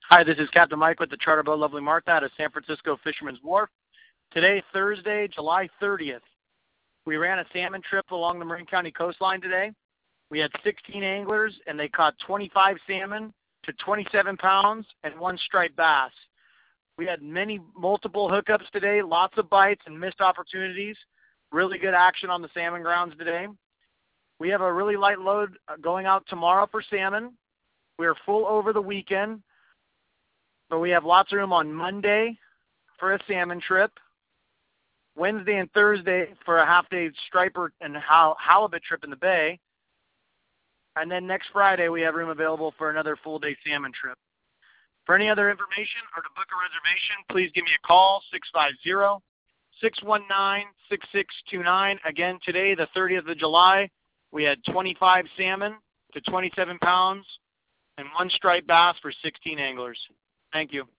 Hi, this is Captain Mike with the Charter Boat Lovely Martha out of San Francisco Fisherman's Wharf. Today, Thursday, July 30th, we ran a salmon trip along the Marin County coastline today. We had 16 anglers, and they caught 25 salmon to 27 pounds and 1 striped bass. We had multiple hookups today, lots of bites and missed opportunities. Really good action on the salmon grounds today. We have a really light load going out tomorrow for salmon. We are full over the weekend. But we have lots of room on Monday for a salmon trip, Wednesday and Thursday for a half-day striper and halibut trip in the bay, and then next Friday we have room available for another full-day salmon trip. For any other information or to book a reservation, please give me a call, 650-619-6629. Again, today, the 30th of July, we had 25 salmon to 27 pounds and 1 striped bass for 16 anglers. Thank you.